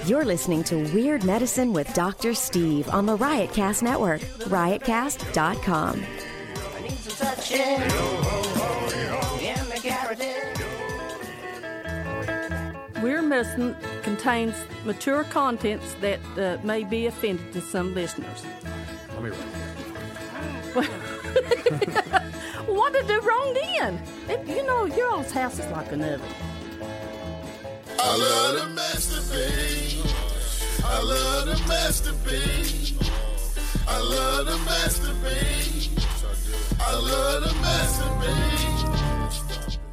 You're listening to Weird Medicine with Dr. Steve on the Riotcast Network, riotcast.com. Weird Medicine contains mature contents that may be offending to some listeners. Let me write. What did I do wrong then? Your all's house is like an oven. I love to masturbate. I love to masturbate. I love to masturbate. I love to masturbate.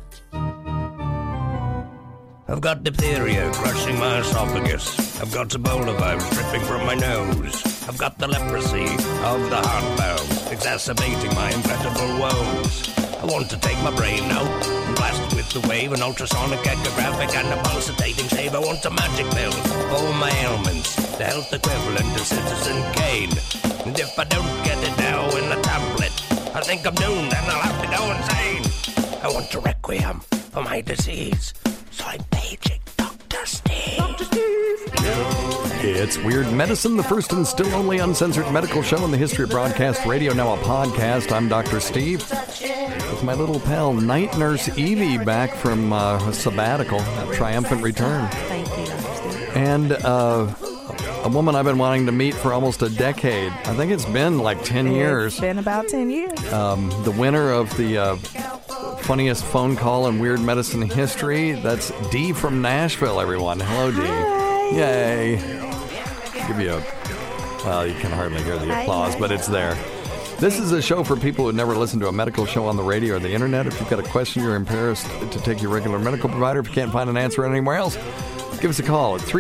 I've got diphtheria crushing my esophagus. I've got Ebola virus dripping from my nose. I've got the leprosy of the heart valve, exacerbating my incredible woes. I want to take my brain out and blast it with the wave, an ultrasonic, echographic, and a pulsating shave. I want a magic pill for all my ailments, the health equivalent of Citizen Kane. And if I don't get it now in a tablet, I think I'm doomed and I'll have to go insane. I want a requiem for my disease, so I'm paging Dr. Steve. Dr. Steve! It's Weird Medicine, the first and still only uncensored medical show in the history of broadcast radio, now a podcast. I'm Dr. Steve, with my little pal, Night Nurse Evie, back from a sabbatical, a triumphant return. Thank you, Dr. Steve. And a woman I've been wanting to meet for almost a decade. I think it's been like 10 years. It's been about 10 years. The winner of the funniest phone call in Weird Medicine history, that's Dee from Nashville, everyone. Hello, Dee. Hi. Yay. Give you well, you can hardly hear the applause, but it's there. This is a show for people who never listened to a medical show on the radio or the internet. If you've got a question, you're embarrassed to take your regular medical provider. If you can't find an answer anywhere else, give us a call at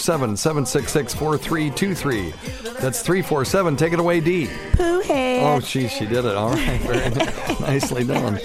347-766-4323. That's 347. Take it away, Dee. Pooh head. Oh, she did it. All right. Very nicely done.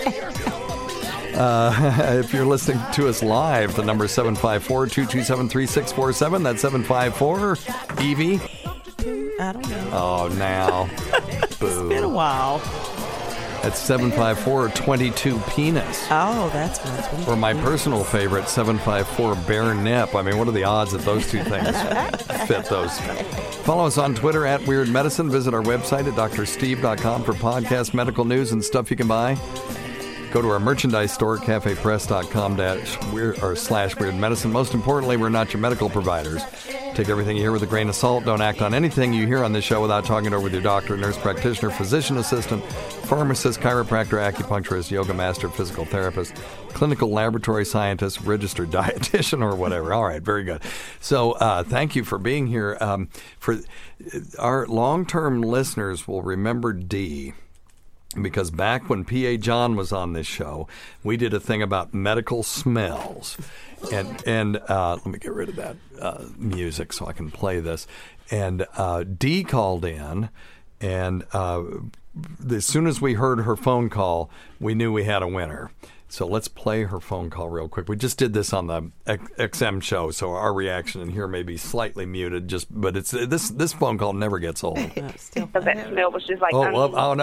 If you're listening to us live, the number is 754-227-3647. That's 754. Evie? I don't know. Oh, now. Boo. It's been a while. That's 754-22-penis. Oh, that's right. Or my personal favorite, 754-bare nip. I mean, what are the odds that those two things fit those? Follow us on Twitter at Weird Medicine. Visit our website at drsteve.com for podcast, medical news, and stuff you can buy. Go to our merchandise store at cafepress.com/weird medicine. Most importantly, we're not your medical providers. Take everything you hear with a grain of salt. Don't act on anything you hear on this show without talking it over with your doctor, nurse practitioner, physician assistant, pharmacist, chiropractor, acupuncturist, yoga master, physical therapist, clinical laboratory scientist, registered dietitian, or whatever. All right, very good. So thank you for being here. For our long-term listeners will remember Dee, because back when P.A. John was on this show, we did a thing about medical smells. And let me get rid of that music so I can play this. And Dee called in, and as soon as we heard her phone call, we knew we had a winner. So let's play her phone call real quick. We just did this on the XM show, so our reaction in here may be slightly muted. But it's this phone call never gets old. Because that smell was just like no,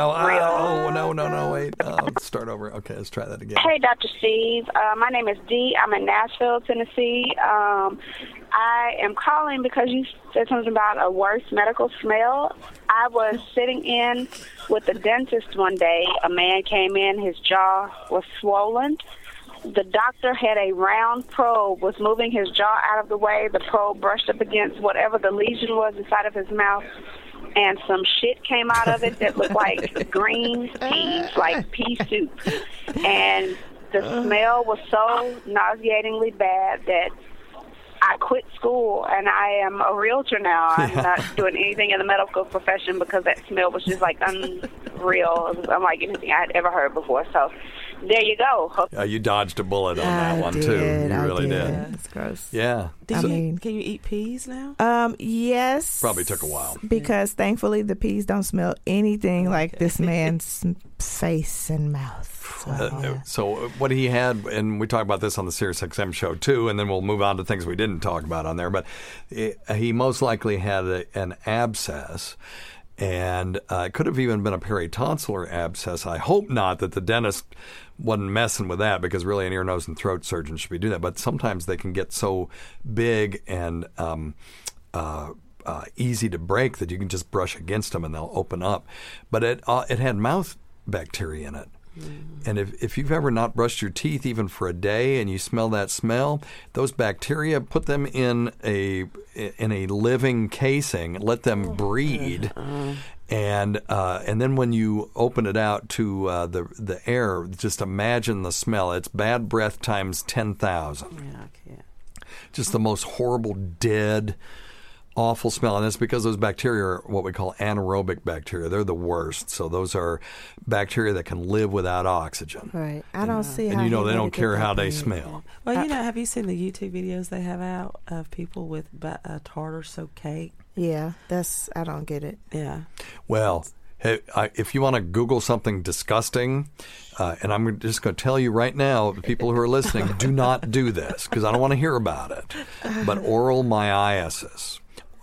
wait. Let's start over. Okay, let's try that again. Hey, Dr. Steve. My name is Dee. I'm in Nashville, Tennessee. I am calling because you said something about a worse medical smell. I was sitting in with the dentist one day. A man came in. His jaw was swollen. The doctor had a round probe, was moving his jaw out of the way. The probe brushed up against whatever the lesion was inside of his mouth, and some shit came out of it that looked like green peas, like pea soup. And the smell was so nauseatingly bad that I quit school, and I am a realtor now. I'm not doing anything in the medical profession because that smell was just like unreal. It was unlike anything I had ever heard before. So there you go. You dodged a bullet on that one, too. You really did. It's gross. Yeah. Can you eat peas now? Yes. Probably took a while. Because thankfully the peas don't smell anything like this man's face and mouth. So what he had, and we talked about this on the SiriusXM show too, and then we'll move on to things we didn't talk about on there, but he most likely had an abscess, And it could have even been a peritonsillar abscess. I hope not that the dentist wasn't messing with that, because really an ear, nose, and throat surgeon should be doing that. But sometimes they can get so big and easy to break that you can just brush against them and they'll open up. But it had mouth bacteria in it. And if you've ever not brushed your teeth even for a day and you smell that smell, those bacteria, put them in a living casing, let them breed, and then when you open it out to the air, just imagine the smell. It's bad breath times 10,000. Yeah, I can't. Just the most horrible, dead, awful smell. And it's because those bacteria are what we call anaerobic bacteria. They're the worst. So those are bacteria that can live without oxygen. Right. I don't see how. And he they let don't it get care that how they big. smell. Well, have you seen the YouTube videos they have out of people with tartar soaked cake? Yeah, I don't get it. Yeah. Well, hey, if you want to Google something disgusting, and I'm just going to tell you right now, the people who are listening, do not do this, because I don't want to hear about it. But oral myiasis.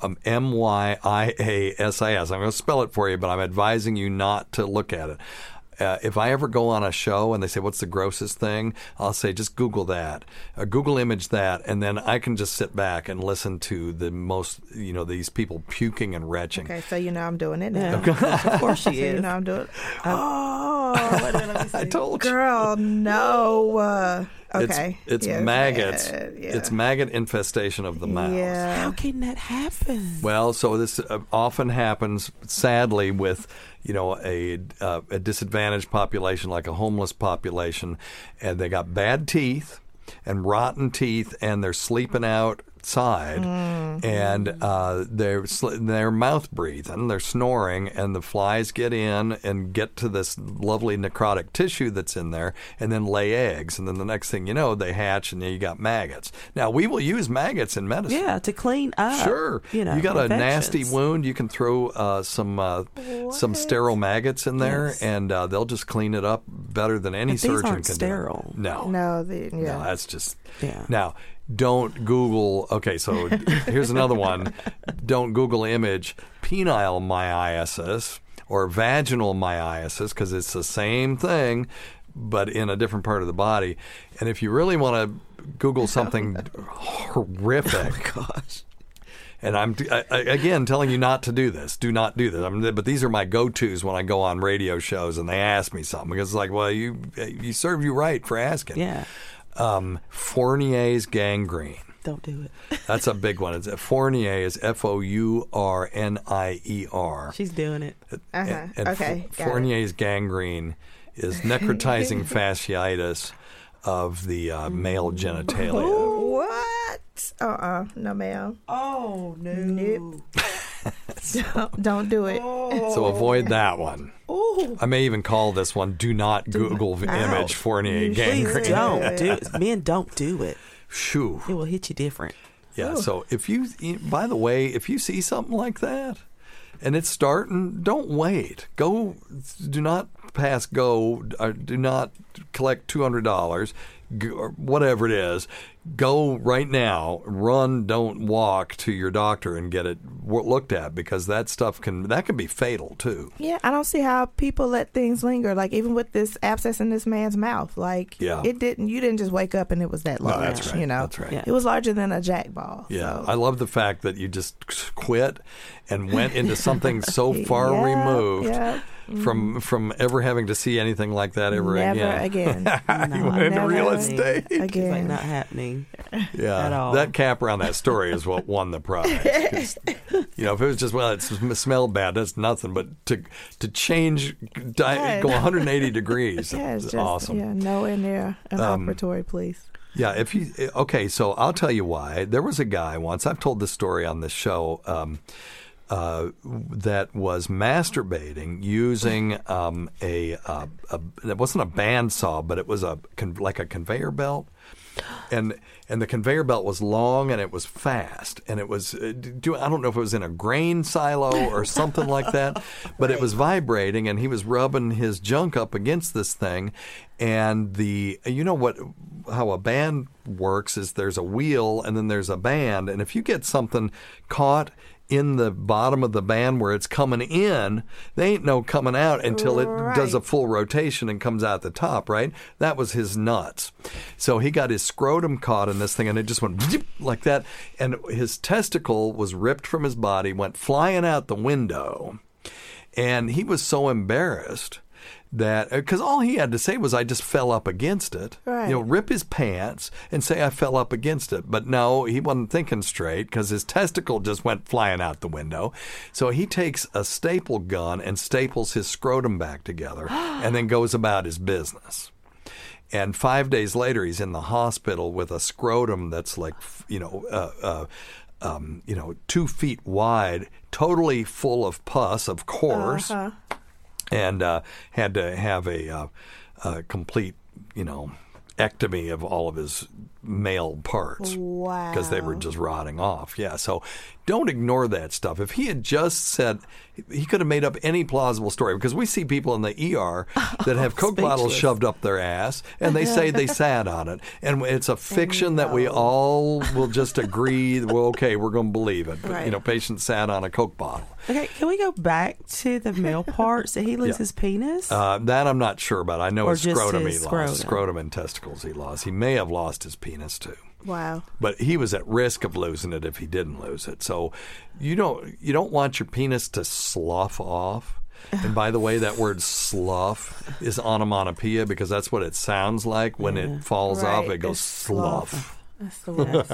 MYIASIS. I'm going to spell it for you, but I'm advising you not to look at it. If I ever go on a show and they say, what's the grossest thing? I'll say, just Google that. Google image that, and then I can just sit back and listen to the most, these people puking and retching. Okay, so I'm doing it now. Of course she So is. I'm doing it. Wait a minute, let me see. I told you. Girl, no. Okay. It's Yes, maggots. yeah. It's maggot infestation of the mouth. Yeah. How can that happen? Well, so this often happens, sadly, with a disadvantaged population like a homeless population, and they got bad teeth and rotten teeth, and they're sleeping outside, and they're mouth breathing, they're snoring, and the flies get in and get to this lovely necrotic tissue that's in there, and then lay eggs, and then the next thing you know, they hatch, and you got maggots. Now, we will use maggots in medicine. Yeah, to clean up. Sure. You got a nasty infections. wound, you can throw some sterile maggots in there, Yes. and they'll just clean it up better than any But these surgeon aren't can sterile. do. No. No, No, that's just... Yeah. Now, don't Google... Okay, so here's another one. Don't Google image penile myiasis or vaginal myiasis, because it's the same thing, but in a different part of the body. And if you really want to Google something horrific... Oh, gosh. And I'm, again, telling you not to do this. Do not do this. But these are my go-tos when I go on radio shows and they ask me something. Because it's like, well, you serve you right for asking. Yeah. Fournier's gangrene. Don't do it. That's a big one. Fournier is Fournier. She's doing it. Uh-huh. And Okay, got it. Fournier's gangrene is necrotizing fasciitis of the male genitalia. What? No, ma'am. Oh, no. Nope. Don't do it. So avoid that one. Oh. I may even call this one "Do not Google image Fournier Please gangrene." don't do it. Men, don't do it. Shoo. It will hit you different. Yeah. So by the way, if you see something like that and it's starting, don't wait. Go. Do not pass go. Do not collect $200. Or whatever it is, go right now, run, don't walk to your doctor and get it looked at, because that stuff can be fatal too. Yeah, I don't see how people let things linger. Like even with this abscess in this man's mouth, like Yeah. you didn't just wake up and it was that large. that's right. That's right. Yeah. It was larger than a jack ball. Yeah, so. I love the fact that you just quit and went into something so far Yeah, removed yeah. from ever having to see anything like that ever Never again. You went into Never real again. estate. It's like Again. not happening. Yeah, at all. that cap around that story is what won the prize. 'Cause, if it was just, well, it smelled bad, that's nothing. But to change, go 180 degrees, Yeah, it's is just awesome. nowhere near an operatory, please. Yeah, so I'll tell you why. There was a guy once, I've told this story on this show, that was masturbating using it wasn't a bandsaw, but it was like a conveyor belt. And the conveyor belt was long and it was fast, and it was I don't know if it was in a grain silo or something like that, but it was vibrating, and he was rubbing his junk up against this thing, and how a band works is there's a wheel and then there's a band, and if you get something caught in the bottom of the band where it's coming in, they ain't no coming out until it does a full rotation and comes out the top, right? That was his nuts. So he got his scrotum caught in this thing, and it just went zip, like that. And his testicle was ripped from his body, went flying out the window. And he was so embarrassed that, because all he had to say was, I just fell up against it. Right. Rip his pants and say I fell up against it. But no, he wasn't thinking straight because his testicle just went flying out the window. So he takes a staple gun and staples his scrotum back together and then goes about his business. And 5 days later, he's in the hospital with a scrotum that's like, 2 feet wide, totally full of pus, of course. And had to have a complete, ectomy of all of his male parts. Wow. Because they were just rotting off. Yeah, so don't ignore that stuff. If he had just said, he could have made up any plausible story, because we see people in the ER that have Coke bottles shoved up their ass, and they say they sat on it. And it's a fiction that we all will just agree, well, okay, we're going to believe it. But, patient sat on a Coke bottle. Okay, can we go back to the male parts? Did he lose his penis? That I'm not sure about. I know his scrotum he scrotum. lost. Scrotum and testicles he lost. He may have lost his penis too. Wow. But he was at risk of losing it if he didn't lose it. So you don't want your penis to slough off. And by the way, that word slough is onomatopoeia, because that's what it sounds like when it falls off. It goes slough. That's the worst.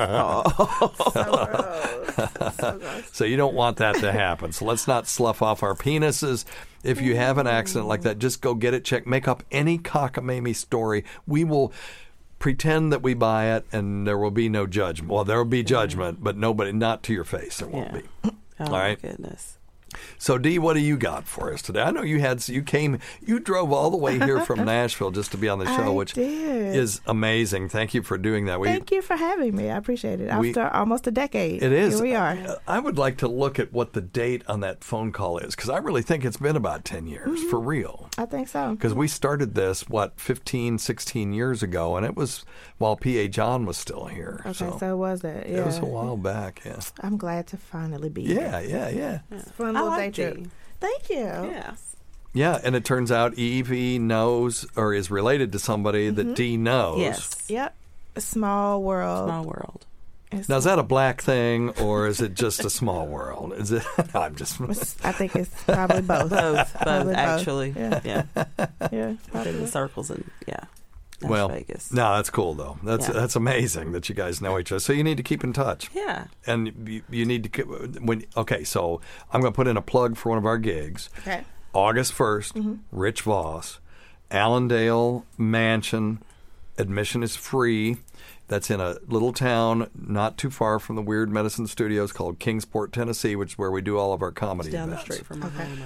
So gross. So you don't want that to happen. So let's not slough off our penises. If you have an accident like that, just go get it checked. Make up any cockamamie story. We will pretend that we buy it, and there will be no judgment. Well, there will be judgment, but not to your face. There won't be. Oh, all right? My goodness. So, Dee, what do you got for us today? I know you drove all the way here from Nashville just to be on the show, which is amazing. Thank you for doing that. Thank you for having me. I appreciate it. After almost a decade. It is. Here we are. I would like to look at what the date on that phone call is, because I really think it's been about 10 years, for real. I think so. Because we started this, 15, 16 years ago, and it was while P.A. John was still here. Okay, so was it? Yeah. It was a while back, yeah. I'm glad to finally be here. Yeah. It's a fun little day trip. Thank you. Yes. Yeah, and it turns out Evie knows or is related to somebody that Dee knows. Yes. Yep. A small world. Small world. Now, is that a black thing, or is it just a small world? Is it? I'm just. I think it's probably both. Both, actually. Yeah. Yeah. In the circles and Vegas. No, that's cool though. That's amazing that you guys know each other. So you need to keep in touch. Yeah. And you need to so I'm going to put in a plug for one of our gigs. Okay. August 1st, Rich Voss, Allendale Mansion. Admission is free. That's in a little town not too far from the Weird Medicine Studios called Kingsport, Tennessee, which is where we do all of our comedy it's down events. the street from my home.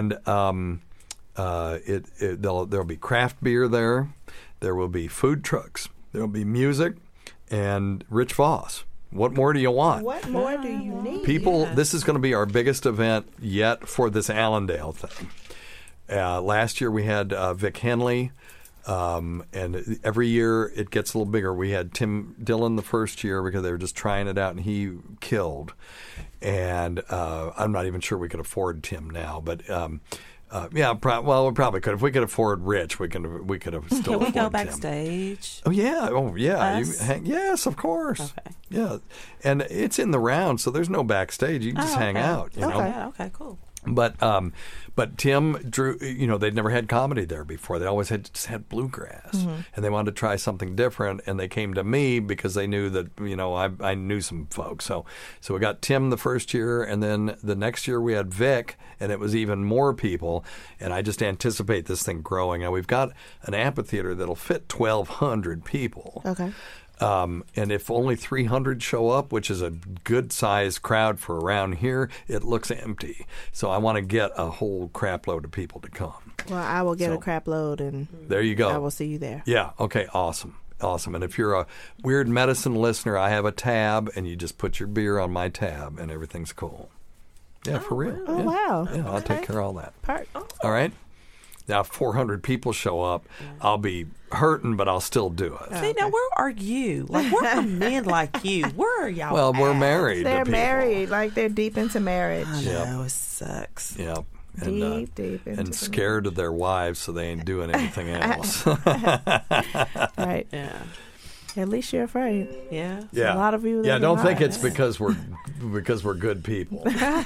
And there'll be craft beer there. There will be food trucks. There will be music, and Rich Voss. What more do you want? What more do you need? People, this is going to be our biggest event yet for this Allendale thing. Last year we had Vic Henley, and every year it gets a little bigger. We had Tim Dillon the first year because they were just trying it out, and he killed. And I'm not even sure we could afford Tim now, but we probably could. If we could afford Rich, we could have still. Can we go Tim. backstage? Oh yeah. Us? Yes, of course. Okay. Yeah, and it's in the round, so there's no backstage. You can just hang out. You know? Okay, cool. But Tim drew. They'd never had comedy there before. They always just had bluegrass, and they wanted to try something different. And they came to me because they knew that I knew some folks. So we got Tim the first year, and then the next year we had Vic, and it was even more people. And I just anticipate this thing growing. And we've got an amphitheater that'll fit 1,200 people. Okay. And if only 300 show up, which is a good-sized crowd for around here, it looks empty. So I want to get a whole crap load of people to come. Well, I will get a crap load, and there you go. I will see you there. Yeah. Okay. Awesome. And if you're a Weird Medicine listener, I have a tab, and you just put your beer on my tab, and everything's cool. Yeah, for real. Oh, yeah. wow. Yeah, I'll take care of all that. Part. All right. Now, if 400 people show up, I'll be hurting, but I'll still do it. See, now where are you? Like, where are men like you? Where are y'all? Well, we're at? married. They're to people. married, like they're deep into marriage. I Yep. know, it sucks. Yep. And, Deep into and the scared of their wives, so they ain't doing anything else. Right. Yeah. At least you're afraid. Yeah. Yeah. A lot of you. Yeah, that don't are think not. it's because we're good people.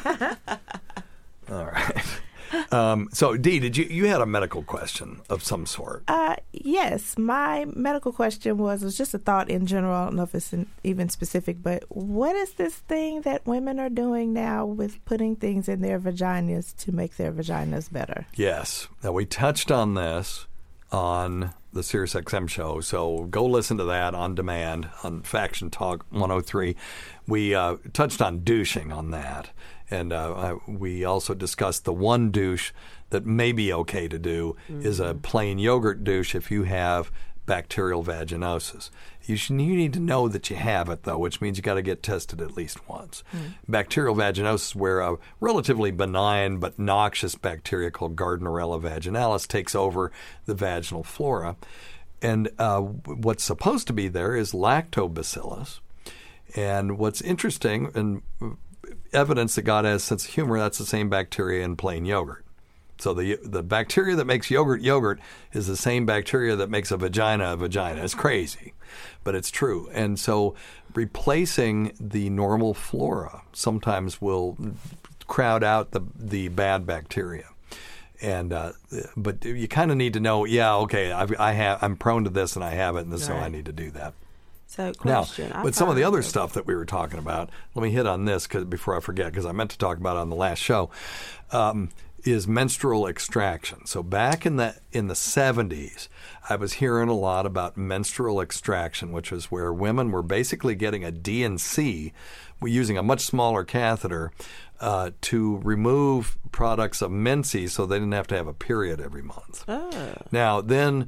All right. So, Dee, did you had a medical question of some sort? Yes, my medical question was just a thought in general. I don't know if it's even specific, but what is this thing that women are doing now with putting things in their vaginas to make their vaginas better? Yes. Now, we touched on this on the SiriusXM show, so go listen to that on demand on Faction Talk 103. We touched on douching on that, and we also discussed the one douche that may be okay to do is a plain yogurt douche if you have bacterial vaginosis. You need to know that you have it, though, which means you got to get tested at least once. Bacterial vaginosis is where a relatively benign but noxious bacteria called Gardnerella vaginalis takes over the vaginal flora. And what's supposed to be there is lactobacillus. And what's interesting, and evidence that God has a sense of humor, that's the same bacteria in plain yogurt. So the bacteria that makes yogurt is the same bacteria that makes a vagina. It's crazy, but it's true. And so replacing the normal flora sometimes will crowd out the bad bacteria. And but you kind of need to know, I'm prone to this and I have it, and so I need to do that. So, question. Now, but some of the other stuff that we were talking about, let me hit on this before I forget, because I meant to talk about it on the last show, is menstrual extraction. So back in the 70s, I was hearing a lot about menstrual extraction, which was where women were basically getting a D&C using a much smaller catheter to remove products of menses so they didn't have to have a period every month. Oh. Now, then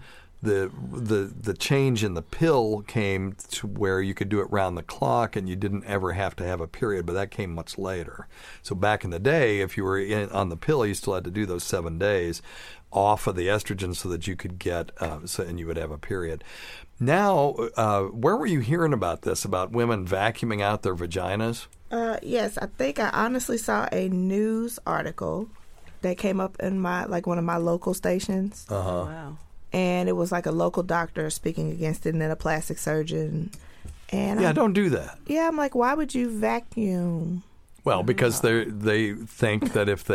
the change in the pill came to where you could do it round the clock and you didn't ever have to have a period, but that came much later. So back in the day, if you were on the pill, you still had to do those 7 days off of the estrogen so that you could get and you would have a period. Now, where were you hearing about this, about women vacuuming out their vaginas? Yes, I think I honestly saw a news article that came up in one of my local stations. Wow. And it was like a local doctor speaking against it, and then a plastic surgeon. And don't do that. Yeah, I'm like, why would you vacuum? Well, because they think that if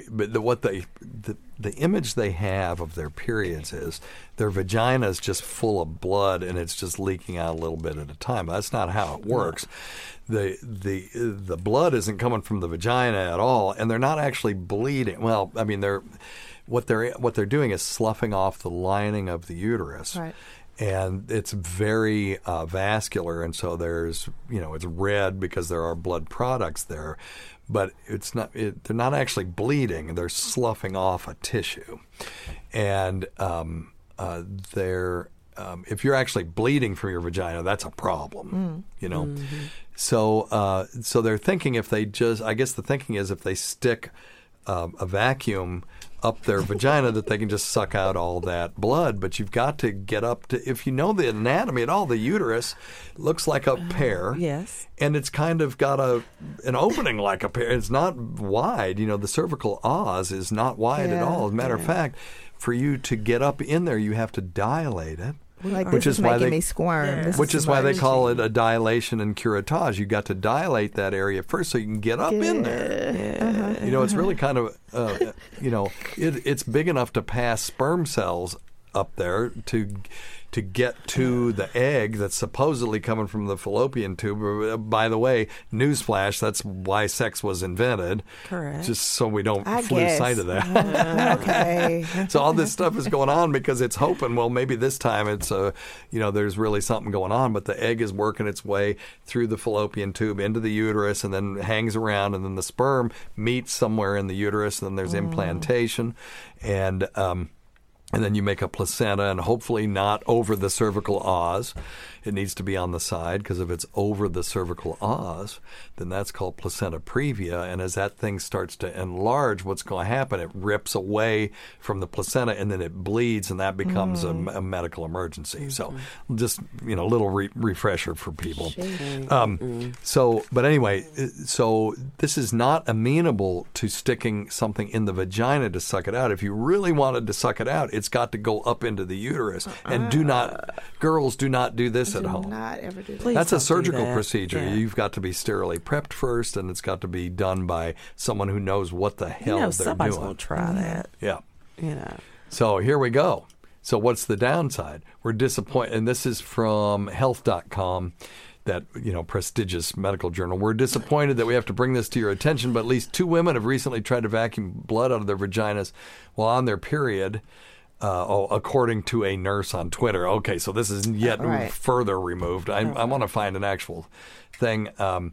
the image they have of their periods is their vagina is just full of blood and it's just leaking out a little bit at a time. That's not how it works. The blood isn't coming from the vagina at all, and they're not actually bleeding. Well, I mean, what they're doing is sloughing off the lining of the uterus. Right. And it's very vascular, and so there's, it's red because there are blood products there, but it's not. They're not actually bleeding; they're sloughing off a tissue, and if you're actually bleeding from your vagina, that's a problem. So they're thinking if they stick a vacuum up their vagina that they can just suck out all that blood, but you've got to get up to, if you know the anatomy at all, the uterus looks like a pear. Yes. And it's kind of got an opening like a pear. It's not wide. The cervical os is not wide at all. As a matter of fact, for you to get up in there, you have to dilate it. Which is making me squirm. Yeah. Which is why they call it a dilation and curettage. You got to dilate that area first so you can get up in there. It's really kind of, it's big enough to pass sperm cells up there to get to the egg that's supposedly coming from the fallopian tube. By the way, newsflash, that's why sex was invented. Correct. Just so we don't lose sight of that. Okay. So all this stuff is going on because it's hoping, well, maybe this time it's, there's really something going on, but the egg is working its way through the fallopian tube into the uterus and then hangs around, and then the sperm meets somewhere in the uterus, and then there's implantation. And And then you make a placenta, and hopefully not over the cervical os. It needs to be on the side, because if it's over the cervical os, then that's called placenta previa. And as that thing starts to enlarge, what's going to happen? It rips away from the placenta, and then it bleeds, and that becomes a medical emergency. So just, a little refresher for people. But anyway, so this is not amenable to sticking something in the vagina to suck it out. If you really wanted to suck it out, it's got to go up into the uterus. And girls do not do this at home. Do not ever do that. Please That's a don't do surgical that. procedure. Yeah. You've got to be sterilely prepped first, and it's got to be done by someone who knows what the hell they're somebody's doing. going to try that. Yeah. So So here we go. So what's the downside? We're disappointed, and this is from health.com, that prestigious medical journal. We're disappointed that we have to bring this to your attention, but at least 2 women have recently tried to vacuum blood out of their vaginas while on their period. According to a nurse on Twitter. Okay, so this is yet further removed. I want to find an actual thing.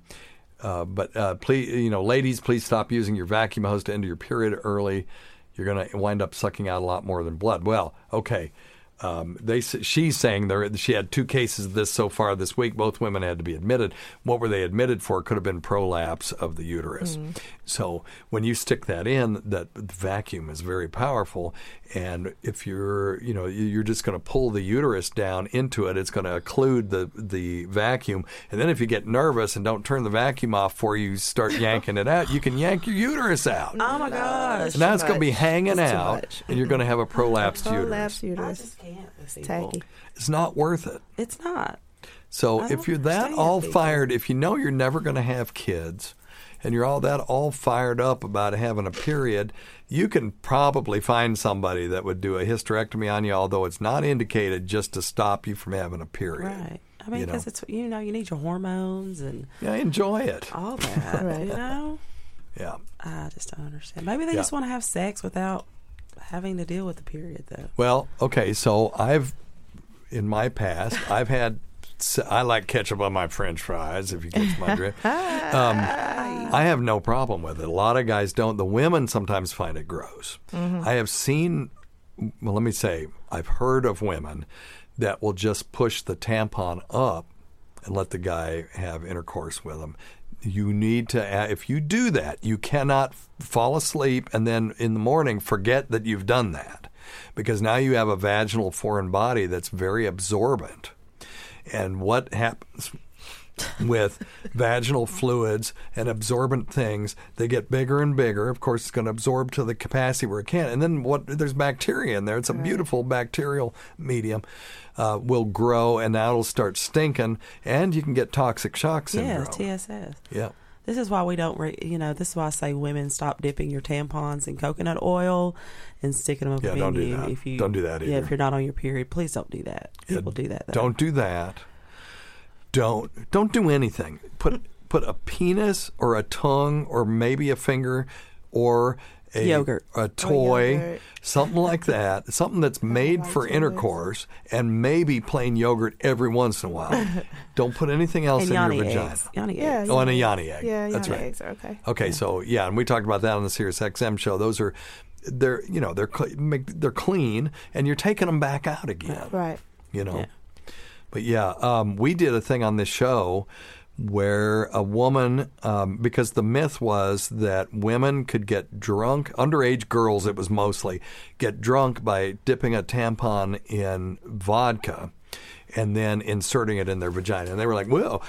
But please, ladies, please stop using your vacuum hose to end your period early. You're going to wind up sucking out a lot more than blood. Well, okay. She's saying she had 2 cases of this so far this week. Both women had to be admitted. What were they admitted for? Could have been prolapse of the uterus. So when you stick that in, that vacuum is very powerful. And if you're just going to pull the uterus down into it, it's going to occlude the vacuum. And then if you get nervous and don't turn the vacuum off before you start yanking it out, you can yank your uterus out. oh my gosh. And now it's going to be hanging That's too out, much. and you're going to have a prolapsed uterus. I uterus. just can't with It's people. tacky. It's not worth it. It's not. So I if don't you're that understand all people. fired, if you know you're never going to have kids, and you're all fired up about having a period, you can probably find somebody that would do a hysterectomy on you, although it's not indicated, just to stop you from having a period. Right. I mean, because it's you need your hormones and Yeah, enjoy it. all that. Right. Yeah. I just don't understand. Maybe they just want to have sex without having to deal with the period, though. Well, okay, so in my past, I like ketchup on my French fries, if you catch my drift. I have no problem with it. A lot of guys don't. The women sometimes find it gross. I have seen, well, let me say, I've heard of women that will just push the tampon up and let the guy have intercourse with them. You need to, if you do that, you cannot fall asleep and then in the morning forget that you've done that, because now you have a vaginal foreign body that's very absorbent. And what happens with vaginal fluids and absorbent things, they get bigger and bigger. Of course, it's going to absorb to the capacity where it can. And then there's bacteria in there. It's a beautiful bacterial medium. Will grow, and now it'll start stinking, and you can get toxic shock syndrome. Yes, TSS. Yeah. This is why we don't, this is why I say women stop dipping your tampons in coconut oil and sticking them up Yeah, in don't do you. that. If you, Don't do that Yeah, either. if you're not on your period, please don't do that. People do that, though. Don't do that. Don't do anything. Put a penis or a tongue or maybe a finger or a Yogurt. a toy, yogurt. something like that, something that's made for intercourse, and maybe plain yogurt every once in a while. Don't put anything else And in Yanni your vagina. eggs. Yanni Yeah, eggs. Oh, and a Yanni egg. Yeah, That's Yanni right. eggs are okay. Okay, so yeah, and we talked about that on the Sirius XM show. Those are, they're clean, and you're taking them back out again. Right. Yeah. But yeah, we did a thing on this show where a woman, because the myth was that women could get drunk, underage girls it was mostly, get drunk by dipping a tampon in vodka and then inserting it in their vagina. And they were like, we'll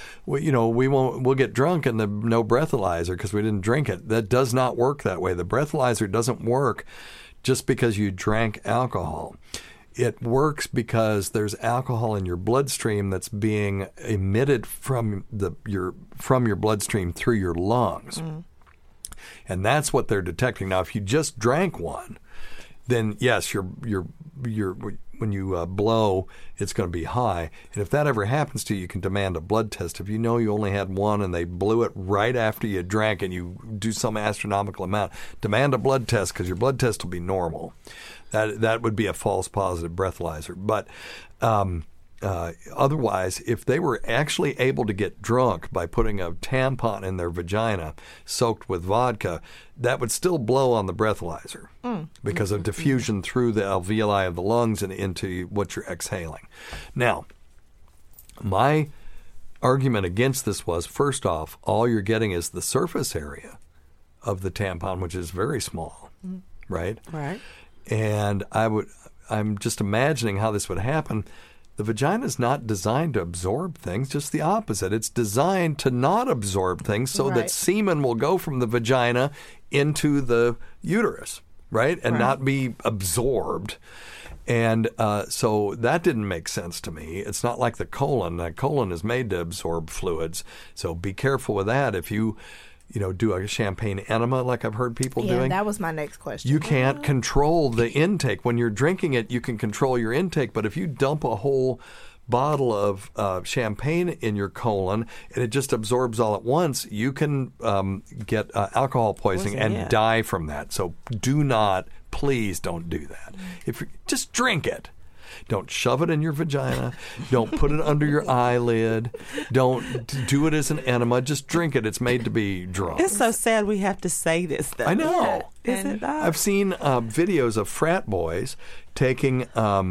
get drunk in the no breathalyzer because we didn't drink it. That does not work that way. The breathalyzer doesn't work just because you drank alcohol. It works because there's alcohol in your bloodstream that's being emitted from your bloodstream through your lungs. And that's what they're detecting. Now, if you just drank one, then yes, when you blow, it's going to be high. And if that ever happens to you, you can demand a blood test. If you know you only had one and they blew it right after you drank and you do some astronomical amount, demand a blood test because your blood test will be normal. That would be a false positive breathalyzer. But otherwise, if they were actually able to get drunk by putting a tampon in their vagina soaked with vodka, that would still blow on the breathalyzer because of diffusion through the alveoli of the lungs and into what you're exhaling. Now, my argument against this was, first off, all you're getting is the surface area of the tampon, which is very small, right? Right. And I'm just imagining how this would happen. The vagina is not designed to absorb things, just the opposite. It's designed to not absorb things so that semen will go from the vagina into the uterus, right? And not be absorbed. And so that didn't make sense to me. It's not like the colon. The colon is made to absorb fluids. So be careful with that. If you do a champagne enema like I've heard people doing. That was my next question. You can't control the intake. When you're drinking it, you can control your intake. But if you dump a whole bottle of champagne in your colon and it just absorbs all at once, you can get alcohol poisoning and die from that. So please don't do that. Just drink it. Don't shove it in your vagina. Don't put it under your eyelid. Don't do it as an enema. Just drink it. It's made to be drunk. It's so sad we have to say this, though. I know. Is it not? I've seen videos of frat boys taking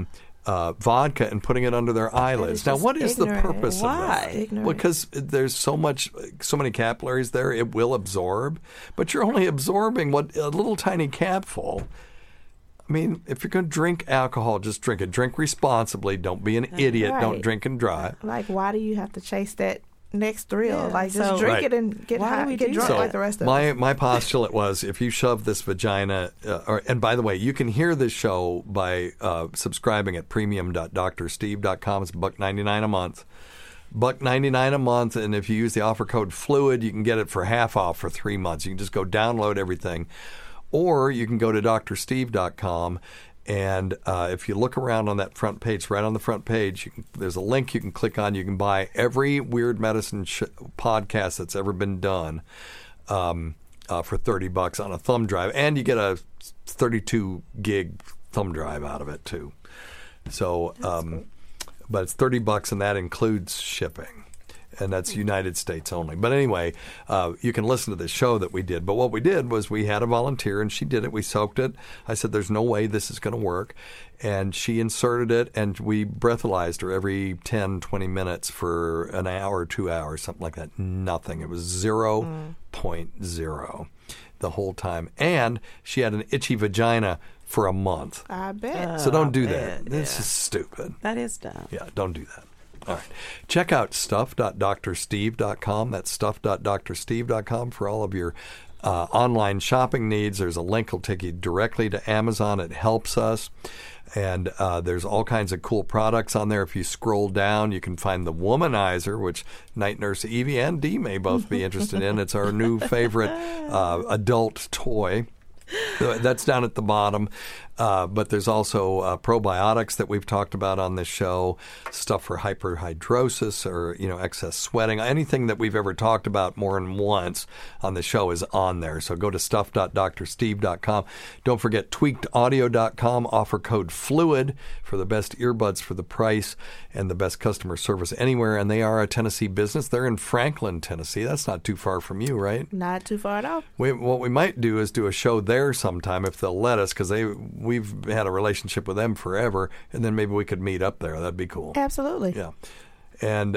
vodka and putting it under their eyelids. Now, what is the purpose of that? Because there's so many capillaries there, it will absorb. But you're only absorbing a little tiny capful. I mean, if you're going to drink alcohol, just drink it. Drink responsibly. Don't be an idiot. Don't drink and drive. Like, why do you have to chase that next thrill? Like, just drink it and get high, get drunk like the rest of us. My postulate was, if you shove this vagina, and by the way, you can hear this show by subscribing at premium.drsteve.com. It's $1.99 a month. $1.99 a month, and if you use the offer code FLUID, you can get it for half off for 3 months. You can just go download everything. Or you can go to drsteve.com, and if you look around on that front page, right on the front page, there's a link you can click on. You can buy every Weird Medicine podcast that's ever been done for $30 on a thumb drive, and you get a 32 gig thumb drive out of it too. So, but it's $30, and that includes shipping. And that's United States only. But anyway, you can listen to this show that we did. But what we did was we had a volunteer, and she did it. We soaked it. I said, there's no way this is going to work. And she inserted it, and we breathalyzed her every 10, 20 minutes for an hour, 2 hours, something like that. Nothing. It was 0.0 the whole time. And she had an itchy vagina for a month. I bet. So don't do that. This is stupid. That is dumb. Yeah, don't do that. All right. Check out stuff.drsteve.com. That's stuff.drsteve.com for all of your online shopping needs. There's a link will take you directly to Amazon. It helps us. And there's all kinds of cool products on there. If you scroll down, you can find the Womanizer, which Night Nurse Evie and Dee may both be interested in. It's our new favorite adult toy. That's down at the bottom. But there's also probiotics that we've talked about on this show, stuff for hyperhidrosis or, excess sweating. Anything that we've ever talked about more than once on the show is on there. So go to stuff.drsteve.com. Don't forget tweakedaudio.com. Offer code FLUID for the best earbuds for the price and the best customer service anywhere. And they are a Tennessee business. They're in Franklin, Tennessee. That's not too far from you, right? Not too far at all. What we might do is do a show there sometime if they'll let us, because we've had a relationship with them forever, and then maybe we could meet up there. That'd be cool. Absolutely. Yeah. And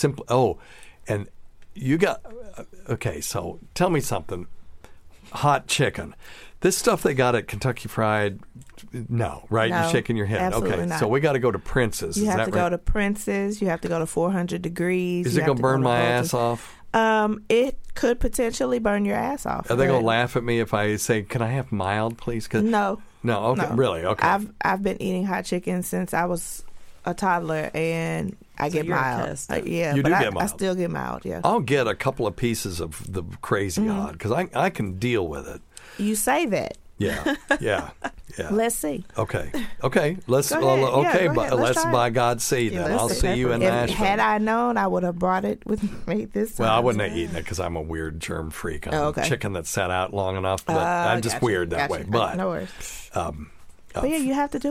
and you got okay. So tell me something. Hot chicken. This stuff they got at Kentucky Fried. No, right? No, you're shaking your head. absolutely Okay, not. so we got to go to Prince's. You Is have that to right? go to Prince's. You have to go to 400 Degrees. Is it going to burn my ass off? It could potentially burn your ass off. Are they going to laugh at me if I say, "Can I have mild, please"? No. No. Okay. No. Really? Okay. I've been eating hot chicken since I was a toddler, and I get you're mild. accustomed. Yeah, You but do I get mild. I still get mild. Yeah. I'll get a couple of pieces of the Crazy Odd because I can deal with it. You say that. Yeah. Let's see. Okay. Let's Go ahead. okay, Yeah, go but ahead. Let's let's try by it. God see Yeah, then. let's I'll see you in If Nashville. had I known, I would have brought it with me this time. Well, I wouldn't have eaten it because I'm a weird germ freak on okay. chicken that's sat out long enough. But I'm just Gotcha. weird that way. Gotcha. But no worries. But yeah, you have to do it.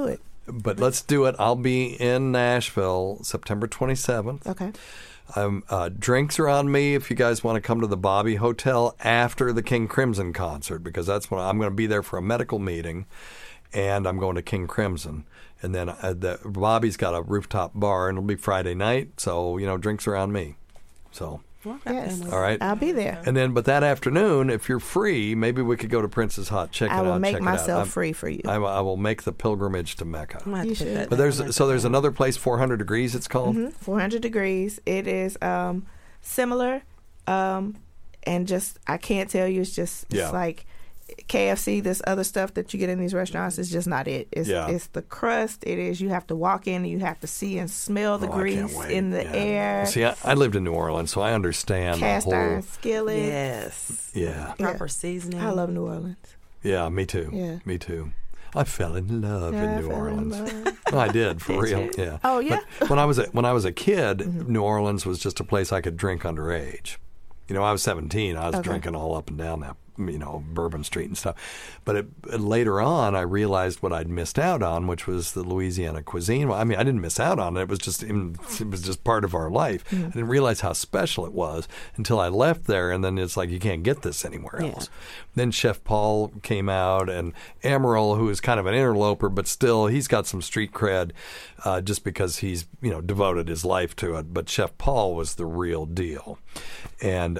But let's do it. I'll be in Nashville September 27th. Okay. Drinks are on me if you guys want to come to the Bobby Hotel after the King Crimson concert, because that's when I'm going to be there for a medical meeting, and I'm going to King Crimson. And then Bobby's got a rooftop bar, and it'll be Friday night, so, drinks are on me. So... Yes. All right. I'll be there. And then, but that afternoon, if you're free, maybe we could go to Prince's Hot Chicken. I will make myself free for you. I will make the pilgrimage to Mecca. You should. But there's another place, 400 Degrees. It's called 400 Degrees. It is similar, and just I can't tell you. It's just it's like KFC. This other stuff that you get in these restaurants is just not it. It's the crust. It is you have to walk in and you have to see and smell the grease in the air. See, I lived in New Orleans, so I understand cast the whole iron skillet. Yes. Yeah. Proper seasoning. I love New Orleans. Yeah, me too. Yeah. Me too. I fell in love in New Orleans. I did, for real. Yeah. Oh yeah. But when I was a kid, New Orleans was just a place I could drink underage. I was 17. I was drinking all up and down that, Bourbon Street and stuff. But later on, I realized what I'd missed out on, which was the Louisiana cuisine. Well, I mean, I didn't miss out on it. It was just part of our life. I didn't realize how special it was until I left there, and then it's like you can't get this anywhere else. Then Chef Paul came out, and Amaral, who is kind of an interloper, but still he's got some street cred just because he's devoted his life to it. But Chef Paul was the real deal, and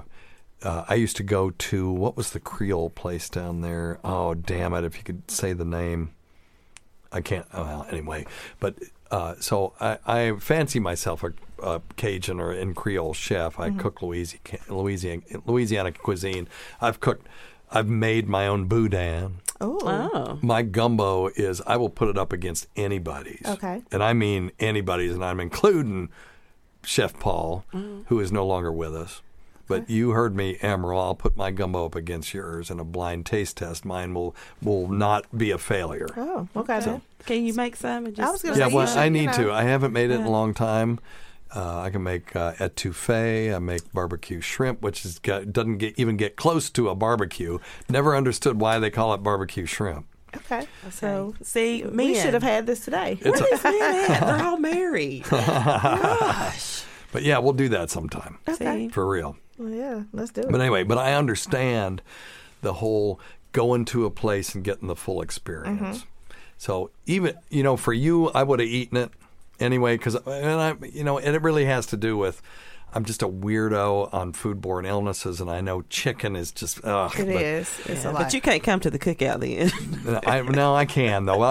I used to go to, what was the Creole place down there? Oh, damn it. If you could say the name. I can't. Well, anyway. But so I fancy myself a Cajun or in Creole chef. I cook Louisiana cuisine. I've made my own boudin. Oh. My gumbo is, I will put it up against anybody's. Okay. And I mean anybody's, and I'm including Chef Paul, who is no longer with us. But you heard me, Amaral. I'll put my gumbo up against yours in a blind taste test. Mine will not be a failure. Oh, okay. So, can you make some? And just, I was going to say, well, I need to. I haven't made it in a long time. I can make etouffee. I make barbecue shrimp, which doesn't even get close to a barbecue. Never understood why they call it barbecue shrimp. Okay. So, see, we should have had this today. Where these men at? They're all married. Gosh. But yeah, we'll do that sometime. Okay. For real. Well, yeah, let's do it. But anyway, I understand the whole going to a place and getting the full experience. So even, for you, I would have eaten it anyway, and it really has to do with, I'm just a weirdo on foodborne illnesses, and I know chicken is just, It is. It's a lot. But you can't come to the cookout then. No, I can, though.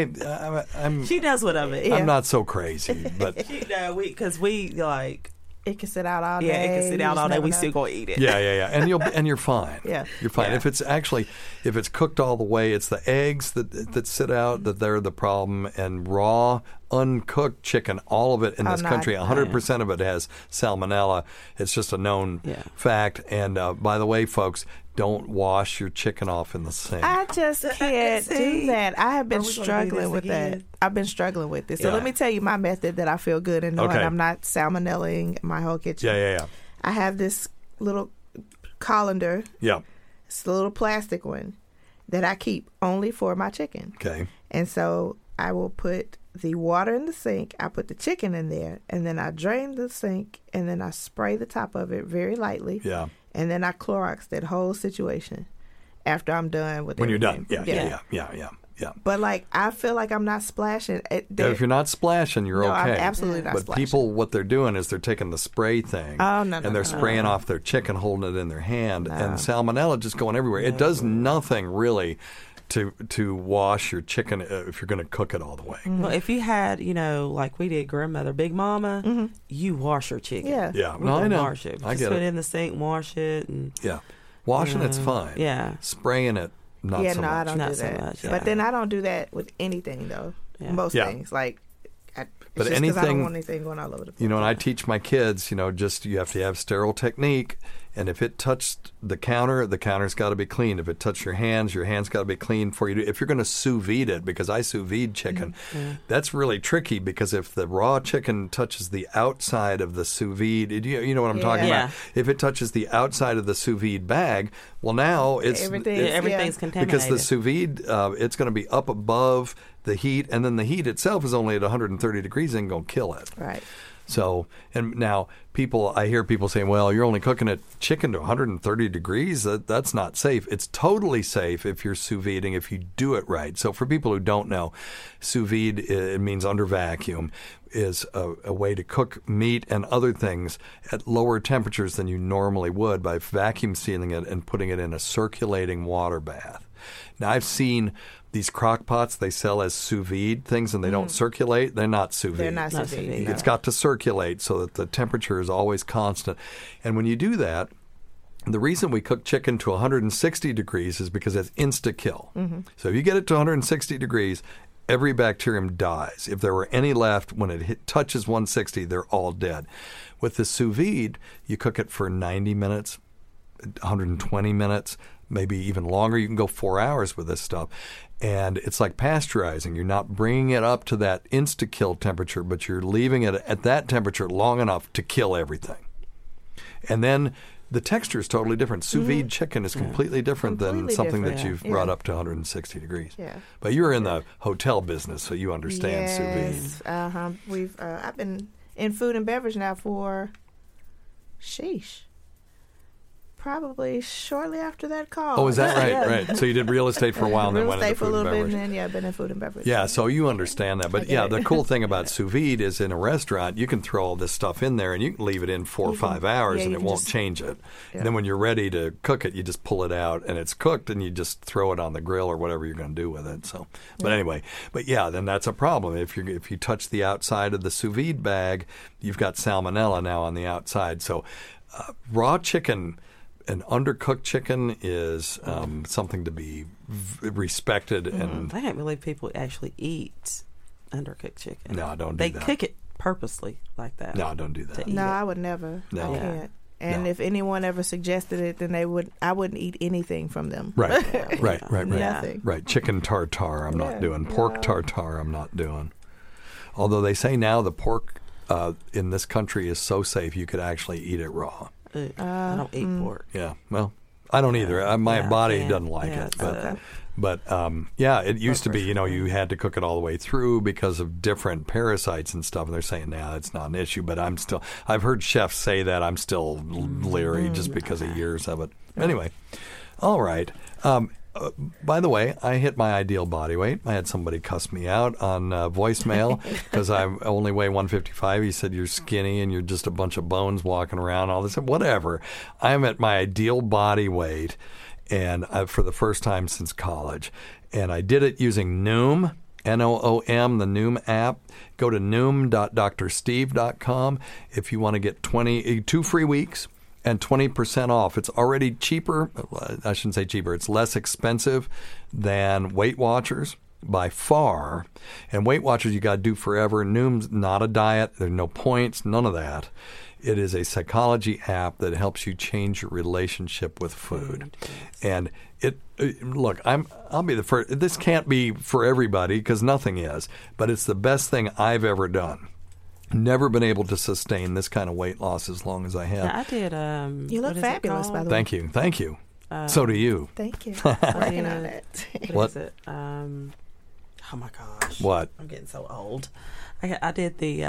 I'm. She knows what I mean. I'm not so crazy, but. Because we like. It can sit out all day. Yeah, it can sit out all day. We know. still gonna eat it. Yeah. And you're fine. Yeah. You're fine. Yeah. If it's cooked all the way, it's the eggs that sit out that they're the problem, and raw, uncooked chicken, all of it in this country, 100% of it has salmonella. It's just a known fact. And by the way, folks, don't wash your chicken off in the sink. I just can't do that. I have been struggling with that. I've been struggling with this. So let me tell you my method that I feel good in knowing I'm not salmonellaing my whole kitchen. Yeah. I have this little colander. Yeah. It's a little plastic one that I keep only for my chicken. Okay. And so I will put the water in the sink. I put the chicken in there, and then I drain the sink, and then I spray the top of it very lightly. Yeah. And then I Clorox that whole situation after I'm done with it. When you're done. Yeah. But I feel like I'm not splashing. If you're not splashing, you're okay. I'm absolutely not but splashing. people, what they're doing is they're taking the spray thing. Oh, no, and they're spraying off their chicken, holding it in their hand, and salmonella just going everywhere. It does nothing really to wash your chicken if you're going to cook it all the way. Well, if you had, like we did, grandmother, Big Mama, you wash your chicken. Yeah. No, I know. Wash it. I Just get put it in the sink, wash it. And, washing it's fine. Yeah. Spraying it, not so much. I don't Not do so that. much, But then I don't do that with anything, though. Yeah. Most things. But But just anything, I don't want anything going all over the place. and I teach my kids, just you have to have sterile technique, And if it touched the counter's got to be clean. If it touched your hands got to be clean for you. If you're going to sous vide it, because I sous vide chicken, that's really tricky because if the raw chicken touches the outside of the sous vide, you know what I'm talking about? If it touches the outside of the sous vide bag, well, now everything's contaminated. Because the sous vide, it's going to be up above the heat, and then the heat itself is only at 130 degrees and going to kill it. Right. So, and now I hear people saying, well, you're only cooking chicken to 130 degrees. That's not safe. It's totally safe if you're sous videing, if you do it right. So for people who don't know, sous vide, it means under vacuum, is a way to cook meat and other things at lower temperatures than you normally would by vacuum sealing it and putting it in a circulating water bath. Now, I've seen these crock pots they sell as sous vide things, and they don't circulate. They're not sous vide. They're not sous vide. It's got to circulate so that the temperature is always constant. And when you do that, the reason we cook chicken to 160 degrees is because it's insta-kill. So if you get it to 160 degrees, every bacterium dies. If there were any left, when it touches 160, they're all dead. With the sous vide, you cook it for 90 minutes, 120 minutes, maybe even longer. You can go 4 hours with this stuff. And it's like pasteurizing. You're not bringing it up to that insta-kill temperature, but you're leaving it at that temperature long enough to kill everything. And then the texture is totally different. Sous vide chicken is completely different than something that you've brought up to 160 degrees. Yeah. But you're in the hotel business, so you understand sous vide. I've been in food and beverage now for, probably shortly after that call. Oh, is that right? Right. So you did real estate for a while and then went into food and beverage. Real estate for a little bit, and then I've been in food and beverage. Yeah, so you understand that. But the cool thing about sous vide is in a restaurant, you can throw all this stuff in there and you can leave it in 4 or 5 hours and it won't change it. Yeah. And then when you're ready to cook it, you just pull it out and it's cooked and you just throw it on the grill or whatever you're going to do with it. So, but anyway, then that's a problem. If you touch the outside of the sous vide bag, you've got salmonella now on the outside. So raw chicken, an undercooked chicken is something to be respected. And I can't believe people actually eat undercooked chicken. No, don't do they that. They cook it purposely like that. No, don't do that. No, I would never. No. I can't. And if anyone ever suggested it, then I wouldn't eat anything from them. Right. Nothing. Right. Chicken tartare, I'm not doing. Pork tartare, I'm not doing. Although they say now the pork in this country is so safe you could actually eat it raw. I don't eat pork. Yeah, well, I don't either. My body doesn't like it. But it used to be, you had to cook it all the way through because of different parasites and stuff. And they're saying now it's not an issue. But I've heard chefs say that. I'm still leery just because of years of it. Anyway, all right. By the way, I hit my ideal body weight. I had somebody cuss me out on voicemail because I only weigh 155. He said, you're skinny and you're just a bunch of bones walking around, all this. Whatever. I'm at my ideal body weight and for the first time since college. And I did it using Noom, Noom, the Noom app. Go to noom.drsteve.com if you want to get 2 free weeks. And 20% off. It's already cheaper. I shouldn't say cheaper. It's less expensive than Weight Watchers by far. And Weight Watchers you got to do forever. Noom's not a diet. There's no points. None of that. It is a psychology app that helps you change your relationship with food. And look, I'll be the first. This can't be for everybody because nothing is. But it's the best thing I've ever done. Never been able to sustain this kind of weight loss as long as I have. Yeah, I did. You look fabulous, by the way. Thank you. So do you. Thank you. Working on it. What is it? Oh my gosh. What? I'm getting so old. I did the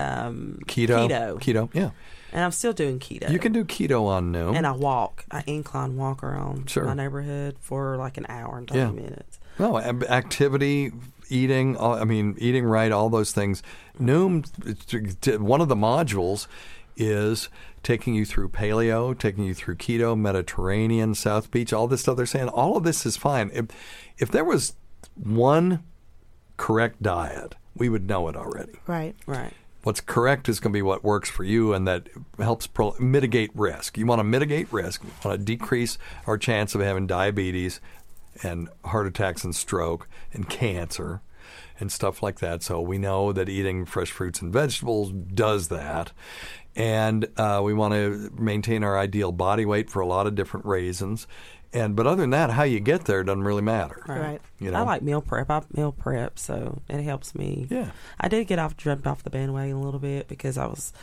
keto. Yeah. And I'm still doing keto. You can do keto on Noom. And I incline walk around my neighborhood for like an hour and 30 minutes. No, activity, eating, eating right, all those things. Noom, one of the modules is taking you through paleo, taking you through keto, Mediterranean, South Beach, all this stuff. They're saying all of this is fine. If there was one correct diet, we would know it already. Right. What's correct is going to be what works for you, and that helps mitigate risk. You want to mitigate risk. You want to decrease our chance of having diabetes and heart attacks and stroke and cancer. and stuff like that. So we know that eating fresh fruits and vegetables does that. And we want to maintain our ideal body weight for a lot of different reasons. But other than that, how you get there doesn't really matter. Right. I like meal prep. I meal prep, so it helps me. Yeah. I did jumped off the bandwagon a little bit because I was,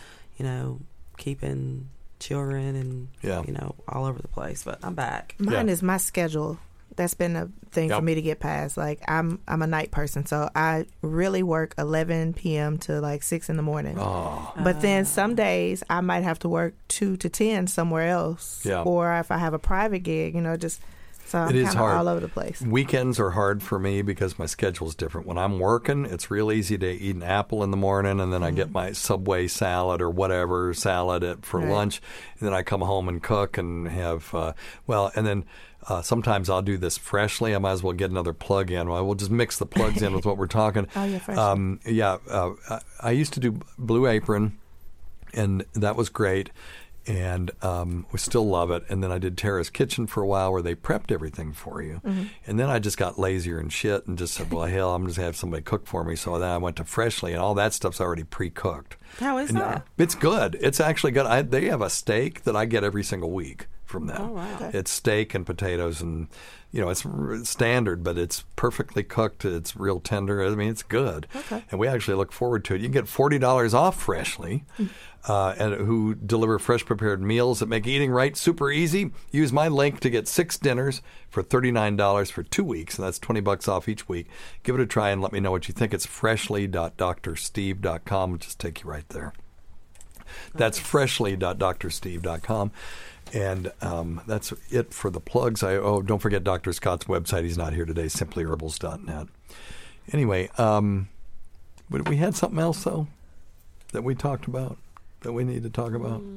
keeping children and, all over the place. But I'm back. Mine is my schedule. That's been a thing for me to get past. Like, I'm a night person, so I really work 11 p.m. to like 6 in the morning. Oh. But then some days I might have to work 2 to 10 somewhere else. Yeah. Or if I have a private gig, so I'm kind of all over the place. Weekends are hard for me because my schedule's different. When I'm working, it's real easy to eat an apple in the morning, and then I get my Subway salad or whatever salad for lunch, and then I come home and cook and have, and then sometimes I'll do this freshly. I might as well get another plug in. We'll just mix the plugs in with what we're talking. Oh, yeah, freshly. I used to do Blue Apron, and that was great. And we still love it. And then I did Tara's Kitchen for a while where they prepped everything for you. Mm-hmm. And then I just got lazier and shit and just said, well, hell, I'm just going to have somebody cook for me. So then I went to Freshly, and all that stuff's already pre-cooked. How is that? It's good. It's actually good. They have a steak that I get every single week from them. Oh, wow. Okay. It's steak and potatoes, and it's standard, but it's perfectly cooked. It's real tender. I mean, it's good. Okay. And we actually look forward to it. You can get $40 off Freshly, and who deliver fresh prepared meals that make eating right super easy. Use my link to get 6 dinners for $39 for 2 weeks, and that's $20 off each week. Give it a try and let me know what you think. It's freshly.drsteve.com. It'll just take you right there. That's freshly.drsteve.com. And that's it for the plugs. Don't forget Dr. Scott's website. He's not here today, simplyherbals.net. Anyway, but we had something else, though, that we talked about, that we need to talk about.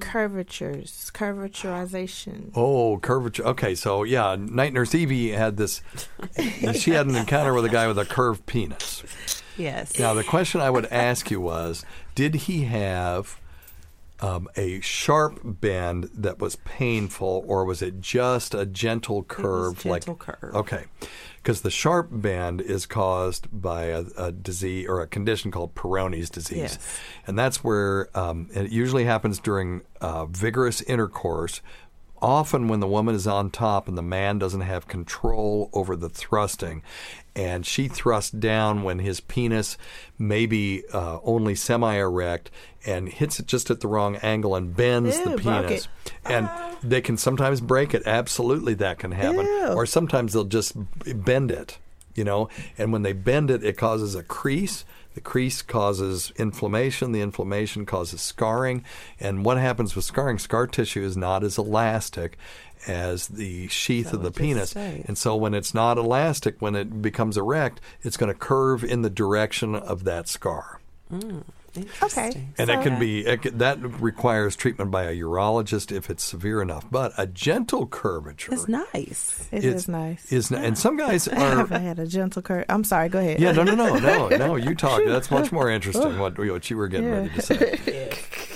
Curvaturization. Oh, curvature. Okay, so, Night Nurse Evie had this. She had an encounter with a guy with a curved penis. Yes. Now, the question I would ask you was, did he have a sharp bend that was painful, or was it just a gentle curve? It was gentle curve. Okay. Because the sharp bend is caused by a disease or a condition called Peyronie's disease. Yes. And that's where it usually happens during vigorous intercourse, often when the woman is on top and the man doesn't have control over the thrusting. And she thrusts down when his penis may be only semi-erect and hits it just at the wrong angle and bends the penis. And they can sometimes break it. Absolutely, that can happen. Or sometimes they'll just bend it, And when they bend it, it causes a crease. The crease causes inflammation. The inflammation causes scarring. And what happens with scarring? Scar tissue is not as elastic as the sheath of the penis. And so when it's not elastic, when it becomes erect, it's going to curve in the direction of that scar. Okay. And it can be, that requires treatment by a urologist if it's severe enough. But a gentle curvature. It's nice. It is nice. And some guys I are. haven't had a gentle curve. I'm sorry, go ahead. Yeah, no, you talk. That's much more interesting what you were getting ready to say.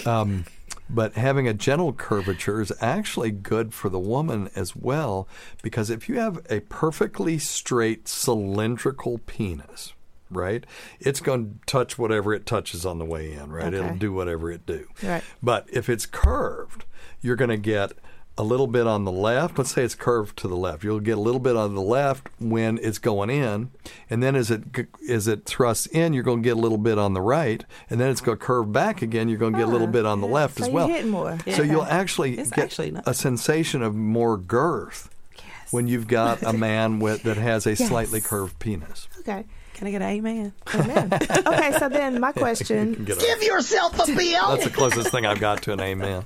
But having a gentle curvature is actually good for the woman as well, because if you have a perfectly straight cylindrical penis, right, it's going to touch whatever it touches on the way in, right? Okay. It'll do whatever it do. Right. But if it's curved, you're going to get a little bit on the left. Let's say it's curved to the left. You'll get a little bit on the left when it's going in, and then as it thrusts in, you're going to get a little bit on the right, and then it's going to curve back again. You're going to get a little bit on the left as well. You're hitting more. So you'll actually get a sensation of more girth when you've got a man that has a slightly curved penis. Okay. Can I get an amen? Amen. Okay, so then my question. Give yourself a bill. That's the closest thing I've got to an amen.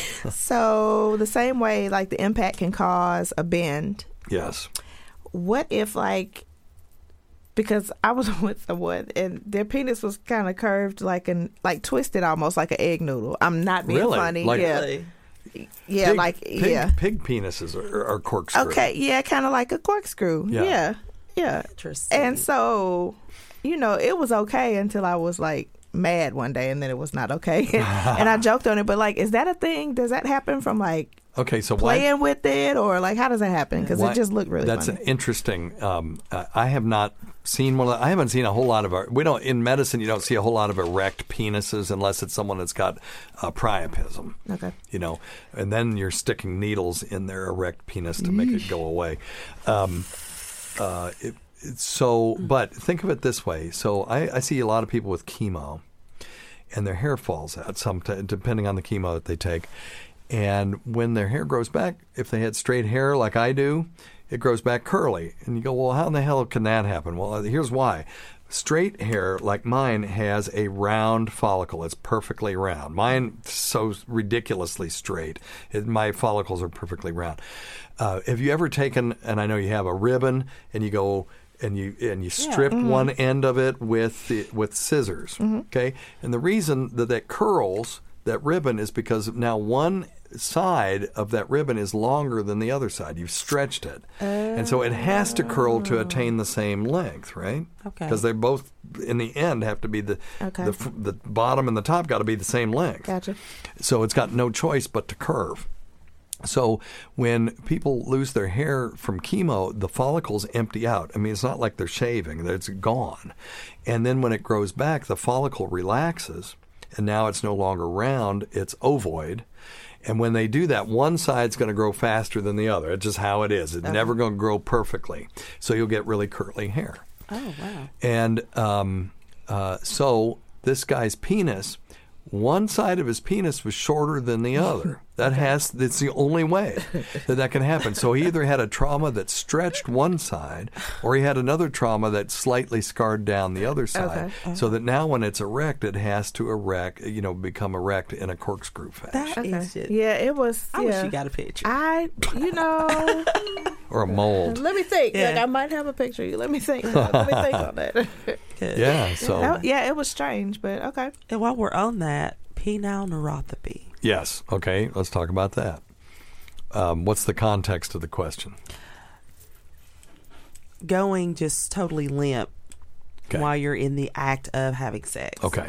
So the same way, like the impact can cause a bend. Yes. What if, because I was with someone and their penis was kind of curved, like twisted almost like an egg noodle. I'm not being funny. Really? Yeah, pig penises are corkscrew. Okay, yeah, kind of like a corkscrew. Yeah. Interesting. And so, it was okay until I was mad one day, and then it was not okay. And I joked on it, but is that a thing? Does that happen from Okay, so playing with it, or like how does that happen? Because it just looked really That's funny. interesting. I have not seen one. I haven't seen a whole lot of. We don't in medicine. You don't see a whole lot of erect penises unless it's someone that's got priapism. Okay. You know, and then you're sticking needles in their erect penis to make it go away. But think of it this way. So I see a lot of people with chemo, and their hair falls out. Depending on the chemo that they take. And when their hair grows back, if they had straight hair like I do, it grows back curly. And you go, well, how in the hell can that happen? Well, here's why. Straight hair, like mine, has a round follicle. It's perfectly round. Mine so ridiculously straight. My follicles are perfectly round. Have you ever taken, and I know you have, a ribbon, and you go and you strip one end of it with scissors, okay? And the reason that curls, that ribbon, is because now one side of that ribbon is longer than the other side. You've stretched it. And so it has to curl to attain the same length, right? Okay. Because they both, in the end, have to be the bottom and the top got to be the same length. Gotcha. So it's got no choice but to curve. So when people lose their hair from chemo, the follicles empty out. I mean, it's not like they're shaving. It's gone. And then when it grows back, the follicle relaxes, and now it's no longer round. It's ovoid. And when they do that, one side's going to grow faster than the other. It's just how it is. It's never going to grow perfectly. So you'll get really curly hair. Oh, wow. And so this guy's penis, one side of his penis was shorter than the other. That's the only way that can happen. So he either had a trauma that stretched one side, or he had another trauma that slightly scarred down the other side. Okay. So that now when it's erect, it has to become erect in a corkscrew fashion. That is it. Yeah, it was. I wish you got a picture. Or a mold. Let me think. Yeah. Like, I might have a picture. Let me think. Let me think on that. Yeah. So. It was strange, but okay. And while we're on that, penile neuropathy. Yes. Okay. Let's talk about that. What's the context of the question? Going just totally limp while you're in the act of having sex. Okay.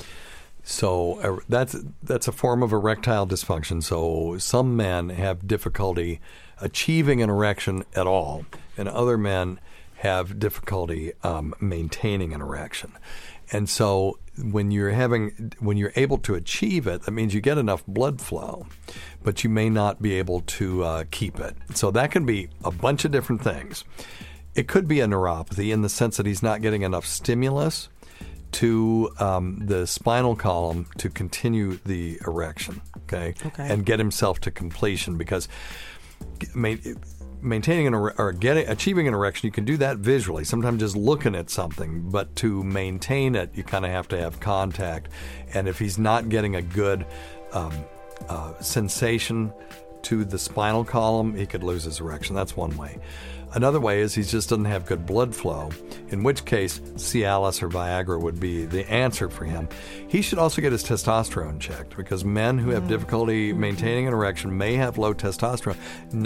So that's a form of erectile dysfunction. So some men have difficulty achieving an erection at all, and other men have difficulty maintaining an erection. And so when you're able to achieve it, that means you get enough blood flow, but you may not be able to keep it. So that can be a bunch of different things. It could be a neuropathy in the sense that he's not getting enough stimulus to the spinal column to continue the erection, and get himself to completion, because maintaining achieving an erection, you can do that visually, sometimes just looking at something, but to maintain it, you kind of have to have contact. And if he's not getting a good sensation to the spinal column, he could lose his erection. That's one way. Another way is he just doesn't have good blood flow, in which case Cialis or Viagra would be the answer for him. He should also get his testosterone checked, because men who have difficulty maintaining an erection may have low testosterone.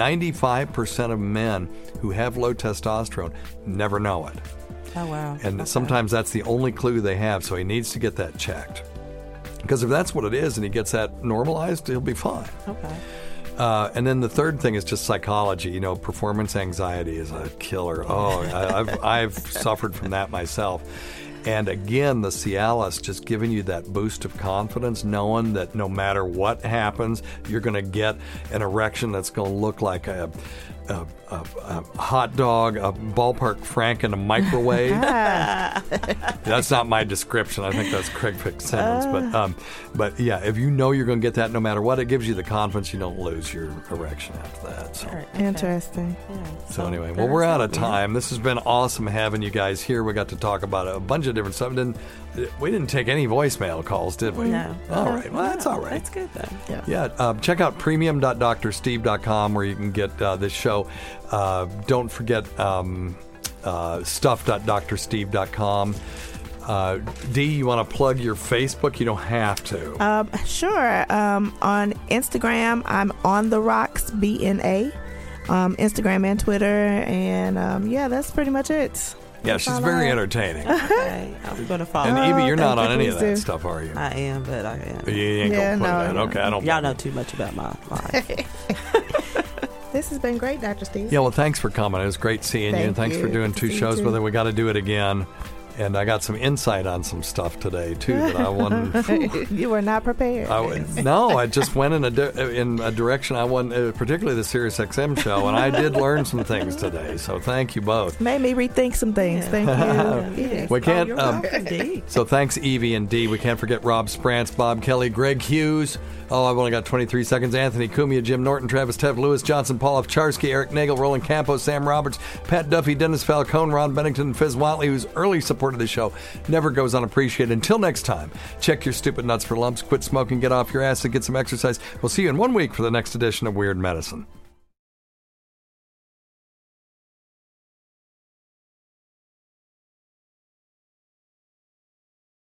95% of men who have low testosterone never know it. Oh, wow. And sometimes that's the only clue they have, so he needs to get that checked. Because if that's what it is and he gets that normalized, he'll be fine. Okay. And then the third thing is just psychology. Performance anxiety is a killer. Oh, I've suffered from that myself. And again, the Cialis just giving you that boost of confidence, knowing that no matter what happens, you're going to get an erection that's going to look like a hot dog, a ballpark frank in a microwave. That's not my description. I think that's Craig Fitzsimmons. But yeah, if you know you're going to get that no matter what, it gives you the confidence you don't lose your erection after that. So. Interesting. Yeah. So anyway, well, we're out of time. This has been awesome having you guys here. We got to talk about a bunch of different stuff. We didn't take any voicemail calls, did we? No. All right. Well, that's all right. That's good, though. Yeah. Check out premium.drsteve.com where you can get this show. Don't forget stuff.drsteve.com. Dee, you want to plug your Facebook? You don't have to. Sure. On Instagram, I'm on the rocks BNA. Instagram and Twitter, and that's pretty much it. Yeah, she's very entertaining. Okay, I'm going to follow. And Evie, you're not on you, any of that please do. stuff, are you? I am, but I am. You ain't going to put that. Okay, I don't. Y'all know too much about my life. This has been great, Dr. Steve. Yeah, well, thanks for coming. It was great seeing you. And thanks for doing 2 shows with it. We got to do it again. And I got some insight on some stuff today, too, that I wanted. You were not prepared. No, I just went in a direction I wasn't, particularly the Sirius XM show, and I did learn some things today. So thank you both. Made me rethink some things. Thank you. We can't. So thanks, Evie and Dee. We can't forget Rob Sprance, Bob Kelly, Greg Hughes. Oh, I've only got 23 seconds. Anthony Cumia, Jim Norton, Travis Tev, Lewis Johnson, Paul Ovcharsky, Eric Nagel, Roland Campos, Sam Roberts, Pat Duffy, Dennis Falcone, Ron Bennington, and Fizz Watley, whose early support of the show never goes unappreciated. Until next time, check your stupid nuts for lumps, quit smoking, get off your ass, and get some exercise. We'll see you in 1 week for the next edition of Weird Medicine.